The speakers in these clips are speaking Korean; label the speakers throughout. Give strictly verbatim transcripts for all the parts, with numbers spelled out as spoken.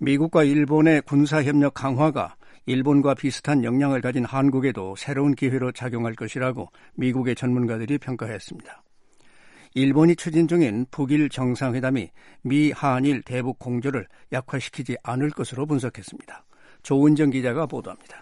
Speaker 1: 미국과 일본의 군사협력 강화가 일본과 비슷한 역량을 가진 한국에도 새로운 기회로 작용할 것이라고 미국의 전문가들이 평가했습니다. 일본이 추진 중인 북일 정상회담이 미, 한일 대북 공조를 약화시키지 않을 것으로 분석했습니다. 조은정 기자가 보도합니다.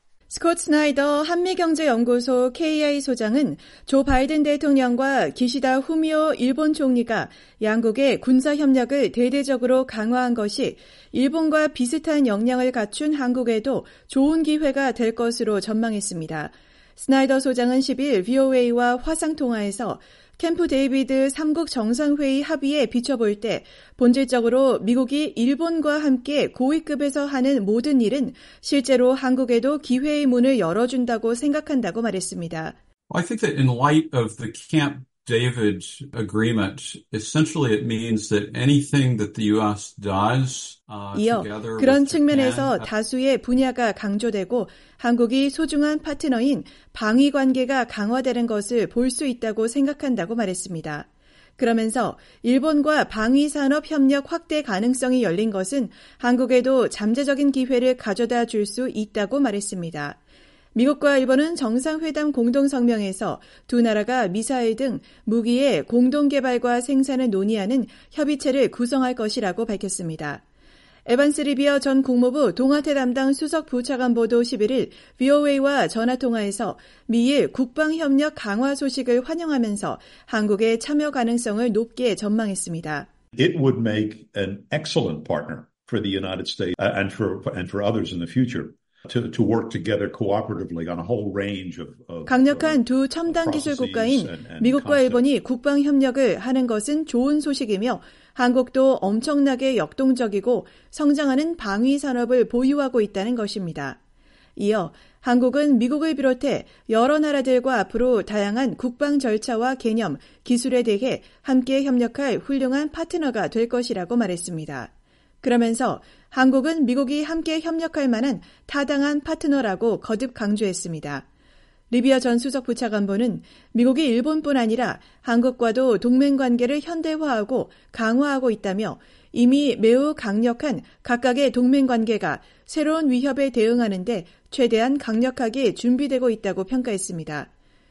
Speaker 2: 스콧 스나이더 한미경제연구소 케이아이 소장은 조 바이든 대통령과 기시다 후미오 일본 총리가 양국의 군사협력을 대대적으로 강화한 것이 일본과 비슷한 역량을 갖춘 한국에도 좋은 기회가 될 것으로 전망했습니다. 스나이더 소장은 십일 브이오에이와 화상통화에서 캠프 데이비드 삼국 정상회의 합의에 비춰볼 때 본질적으로 미국이 일본과 함께 고위급에서 하는 모든 일은 실제로 한국에도 기회의 문을 열어준다고 생각한다고 말했습니다.
Speaker 3: I think that in light of the Camp David agreement, essentially it means that anything that the U S does uh,
Speaker 2: 이어
Speaker 3: together
Speaker 2: 그런
Speaker 3: with
Speaker 2: 측면에서
Speaker 3: Japan,
Speaker 2: 다수의 분야가 강조되고 한국이 소중한 파트너인 방위 관계가 강화되는 것을 볼 수 있다고 생각한다고 말했습니다. 그러면서 일본과 방위 산업 협력 확대 가능성이 열린 것은 한국에도 잠재적인 기회를 가져다 줄 수 있다고 말했습니다. 미국과 일본은 정상회담 공동성명에서 두 나라가 미사일 등 무기의 공동개발과 생산을 논의하는 협의체를 구성할 것이라고 밝혔습니다. 에반스 리비어 전 국무부 동아태 담당 수석 부차관보도 십일일 브이오에이와 전화통화에서 미일 국방협력 강화 소식을 환영하면서 한국의 참여 가능성을 높게 전망했습니다.
Speaker 4: It would make an excellent partner for the United States and for and for others in the future. To, to work together cooperatively on a whole range of, of
Speaker 2: 강력한 두 첨단 기술 국가인 미국과 일본이 국방 협력을 하는 것은 좋은 소식이며 한국도 엄청나게 역동적이고 성장하는 방위 산업을 보유하고 있다는 것입니다. 이어 한국은 미국을 비롯해 여러 나라들과 앞으로 다양한 국방 절차와 개념, 기술에 대해 함께 협력할 훌륭한 파트너가 될 것이라고 말했습니다. 그러면서 한국은 미국이 함께 협력할 만한 타당한 파트너라고 거듭 강조했습니다. 리비어 전 수석 부차관보는 미국이 일본뿐 아니라 한국과도 동맹관계를 현대화하고 강화하고 있다며 이미 매우 강력한 각각의 동맹관계가 새로운 위협에 대응하는 데 최대한 강력하게 준비되고 있다고 평가했습니다.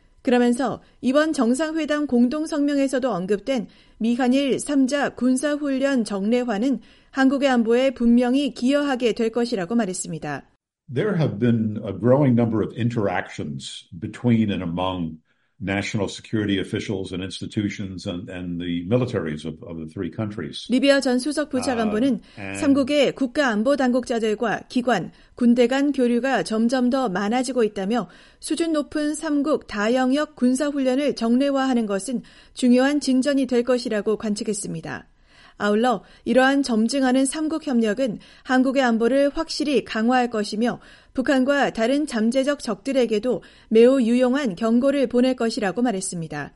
Speaker 2: 그러면서 이번 정상회담 공동성명에서도 언급된 미한일 삼 자 군사훈련 정례화는 한국의 안보에 분명히 기여하게 될 것이라고 말했습니다.
Speaker 4: There have been a growing number of interactions between and among national security officials and institutions and, and the militaries of, of the three countries.
Speaker 2: 리비아 전 수석 부차관보는 uh, 삼국의 국가안보당국자들과 기관, 군대 간 교류가 점점 더 많아지고 있다며 수준 높은 삼국 다영역 군사훈련을 정례화하는 것은 중요한 진전이 될 것이라고 관측했습니다. 아울러 이러한 점증하는 삼국 협력은 한국의 안보를 확실히 강화할 것이며 북한과 다른 잠재적 적들에게도 매우 유용한 경고를 보낼 것이라고 말했습니다.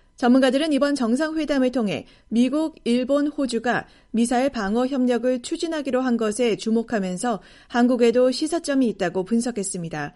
Speaker 2: 전문가들은 이번 정상회담을 통해 미국, 일본, 호주가 미사일 방어 협력을 추진하기로 한 것에 주목하면서 한국에도 시사점이 있다고 분석했습니다.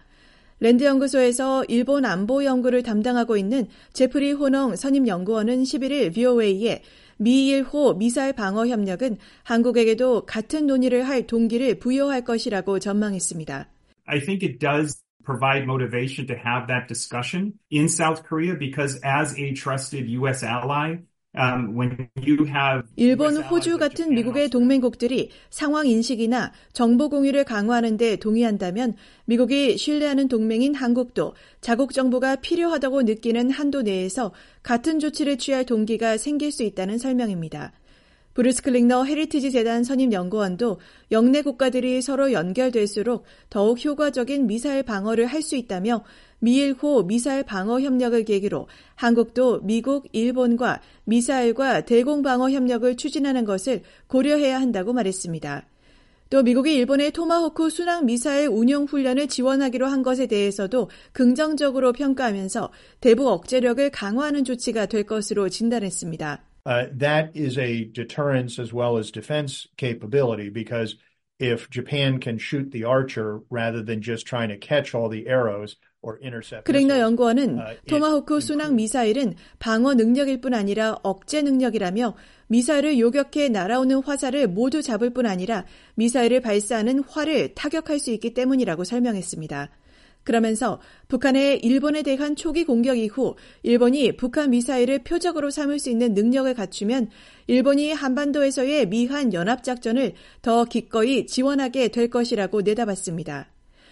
Speaker 2: 랜드연구소에서 일본 안보 연구를 담당하고 있는 제프리 호농 선임연구원은 십일일 브이오에이에 미일호 미사일 방어 협력은 한국에게도 같은 논의를 할 동기를 부여할 것이라고 전망했습니다.
Speaker 5: I think it does provide motivation to have that discussion in South Korea because as a trusted U S ally, Um, when you have
Speaker 2: 일본, 호주 같은 미국의 동맹국들이 상황 인식이나 정보 공유를 강화하는 데 동의한다면 미국이 신뢰하는 동맹인 한국도 자국 정보가 필요하다고 느끼는 한도 내에서 같은 조치를 취할 동기가 생길 수 있다는 설명입니다. 브루스 클링너 헤리티지 재단 선임 연구원도 영내 국가들이 서로 연결될수록 더욱 효과적인 미사일 방어를 할 수 있다며 미일호 미사일 방어 협력을 계기로 한국도 미국, 일본과 미사일과 대공 방어 협력을 추진하는 것을 고려해야 한다고 말했습니다. 또 미국이 일본의 토마호크 순항 미사일 운용 훈련을 지원하기로 한 것에 대해서도 긍정적으로 평가하면서 대북 억제력을 강화하는 조치가 될 것으로 진단했습니다.
Speaker 6: Uh, that is a deterrence as well as defense capability because if Japan can shoot the Archer rather than just trying to catch all the arrows or intercept
Speaker 2: 크랭너
Speaker 6: missiles.
Speaker 2: 연구원은
Speaker 6: Uh, it
Speaker 2: 토마호크 순항 미사일은 방어 능력일 뿐 아니라 억제 능력이라며 미사일을 요격해 날아오는 화살을 모두 잡을 뿐 아니라 미사일을 발사하는 활을 타격할 수 있기 때문이라고 설명했습니다. 그러면서 북한의 일본에 대한 초기 공격 이후 일본이 북한 미사일을 표적으로 삼을 수 있는 능력을 갖추면 일본이 한반도에서의 미한 연합작전을 더 기꺼이 지원하게 될 것이라고 내다봤습니다.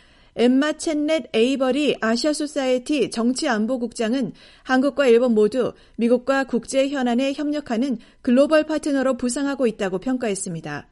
Speaker 2: 엠마 첸넷 에이버리 아시아 소사이티 정치안보국장은 한국과 일본 모두 미국과 국제 현안에 협력하는 글로벌 파트너로 부상하고 있다고 평가했습니다.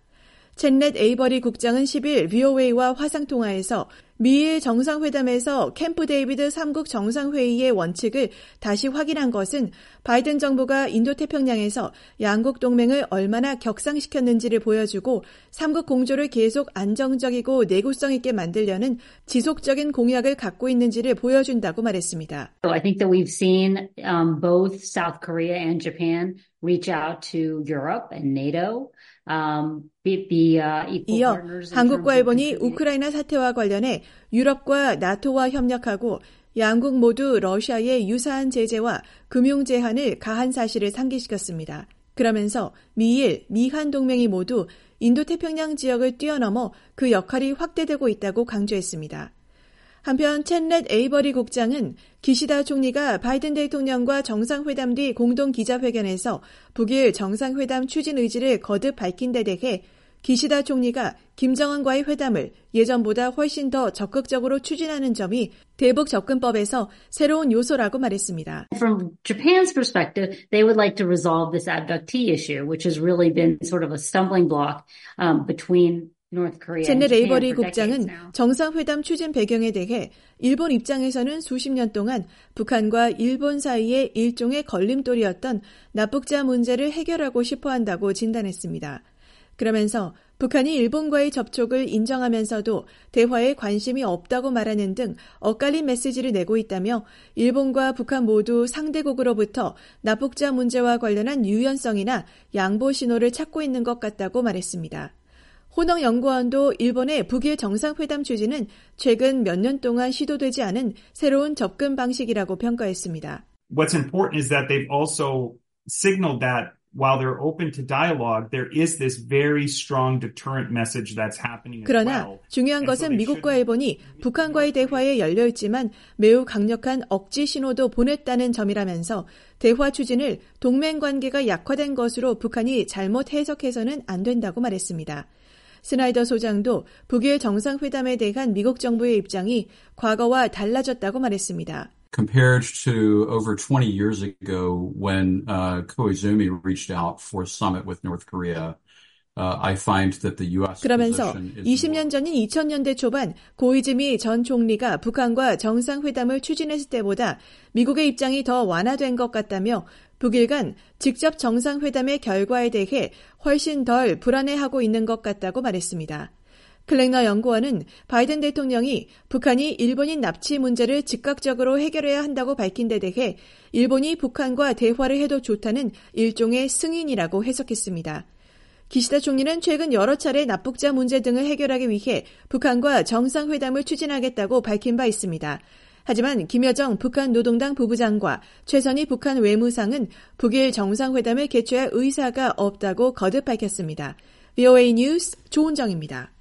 Speaker 2: 첸넷 에이버리 국장은 십일 브이오에이와 화상통화에서 미일 정상회담에서 캠프 데이비드 삼국 정상회의의 원칙을 다시 확인한 것은 바이든 정부가 인도태평양에서 양국 동맹을 얼마나 격상시켰는지를 보여주고 삼국 공조를 계속 안정적이고 내구성 있게 만들려는 지속적인 공약을 갖고 있는지를 보여준다고 말했습니다.
Speaker 7: So I think that we've seen um, both South Korea and Japan reach out to Europe and NATO. Um, be, be, uh,
Speaker 2: 이어 한국과 일본이 우크라이나 사태와 관련해 유럽과 나토와 협력하고 양국 모두 러시아의 유사한 제재와 금융 제한을 가한 사실을 상기시켰습니다. 그러면서 미일, 미한 동맹이 모두 인도태평양 지역을 뛰어넘어 그 역할이 확대되고 있다고 강조했습니다. 한편 첸넷 에이버리 국장은 기시다 총리가 바이든 대통령과 정상회담 뒤 공동 기자회견에서 북일 정상회담 추진 의지를 거듭 밝힌 데 대해 기시다 총리가 김정은과의 회담을 예전보다 훨씬 더 적극적으로 추진하는 점이 대북 접근법에서 새로운 요소라고 말했습니다.
Speaker 7: From Japan's perspective, they would like to resolve this abductee issue, which has really been sort of a stumbling block um, between
Speaker 2: 젠넷 에이버리 국장은 정상회담 추진 배경에 대해 일본 입장에서는 수십 년 동안 북한과 일본 사이의 일종의 걸림돌이었던 납북자 문제를 해결하고 싶어한다고 진단했습니다. 그러면서 북한이 일본과의 접촉을 인정하면서도 대화에 관심이 없다고 말하는 등 엇갈린 메시지를 내고 있다며 일본과 북한 모두 상대국으로부터 납북자 문제와 관련한 유연성이나 양보 신호를 찾고 있는 것 같다고 말했습니다. 호넉 연구원도 일본의 북일 정상회담 추진은 최근 몇 년 동안 시도되지 않은 새로운 접근 방식이라고 평가했습니다.
Speaker 5: What's important is that they've also signaled that while they're open to dialogue, there is this very strong deterrent message that's happening as
Speaker 2: 그러나
Speaker 5: well.
Speaker 2: 중요한 것은 미국과 일본이 북한과의 대화에 열려 있지만 매우 강력한 억지 신호도 보냈다는 점이라면서 대화 추진을 동맹 관계가 약화된 것으로 북한이 잘못 해석해서는 안 된다고 말했습니다. 스나이더 소장도 북일 정상회담에 대한 미국 정부의 입장이 과거와 달라졌다고 말했습니다.
Speaker 3: Compared to over twenty years ago when uh, Koizumi reached out for a summit with North Korea, uh, I find that the U S
Speaker 2: 그러면서
Speaker 3: position is
Speaker 2: 이십 년 전인 이천 년대 초반 고이즈미 전 총리가 북한과 정상회담을 추진했을 때보다 미국의 입장이 더 완화된 것 같다며 북일 간 직접 정상회담의 결과에 대해 훨씬 덜 불안해하고 있는 것 같다고 말했습니다. 클랭너 연구원은 바이든 대통령이 북한이 일본인 납치 문제를 즉각적으로 해결해야 한다고 밝힌 데 대해 일본이 북한과 대화를 해도 좋다는 일종의 승인이라고 해석했습니다. 기시다 총리는 최근 여러 차례 납북자 문제 등을 해결하기 위해 북한과 정상회담을 추진하겠다고 밝힌 바 있습니다. 하지만 김여정 북한 노동당 부부장과 최선희 북한 외무상은 북일 정상회담을 개최할 의사가 없다고 거듭 밝혔습니다. 브이오에이 뉴스 조은정입니다.